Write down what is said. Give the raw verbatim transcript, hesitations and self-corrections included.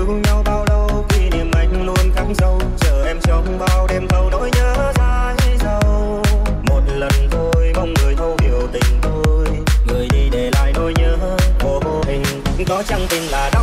nhau bao lâu, kỷ niệm anh luôn khắc sâu, chờ em trong bao đêm thâu nỗi nhớ dãi dầu. Một lần thôi mong người thấu hiểu tình tôi, người đi để lại nỗi nhớ vô hình. Có chăng tình là